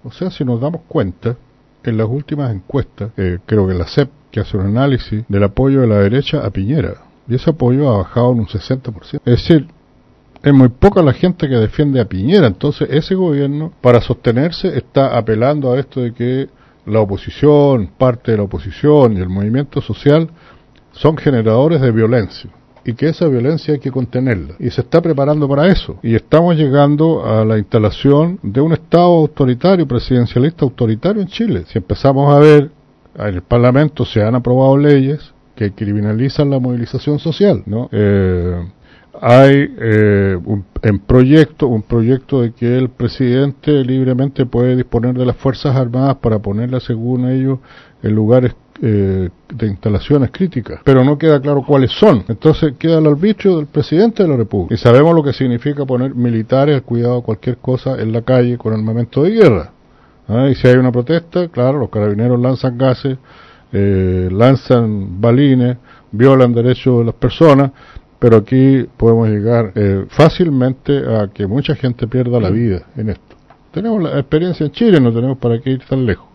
O sea, si nos damos cuenta, en las últimas encuestas, creo que la CEP, que hace un análisis del apoyo de la derecha a Piñera, y ese apoyo ha bajado en un 60%. Es decir, es muy poca la gente que defiende a Piñera. Entonces ese gobierno, para sostenerse, está apelando a esto de que la oposición, parte de la oposición y el movimiento social son generadores de violencia y que esa violencia hay que contenerla, y se está preparando para eso, y estamos llegando a la instalación de un Estado autoritario, presidencialista autoritario en Chile. Si empezamos a ver, en el Parlamento se han aprobado leyes que criminalizan la movilización social, ¿no? Hay un proyecto de que el presidente libremente puede disponer de las Fuerzas Armadas para ponerlas, según ellos, en lugares de instalaciones críticas, pero no queda claro cuáles son. Entonces queda al arbitrio del presidente de la República, y sabemos lo que significa poner militares al cuidado de cualquier cosa en la calle con armamento de guerra. Y si hay una protesta, claro, los carabineros lanzan gases, lanzan balines, violan derechos de las personas, pero aquí podemos llegar fácilmente a que mucha gente pierda la vida en esto. Tenemos la experiencia en Chile, no tenemos para qué ir tan lejos.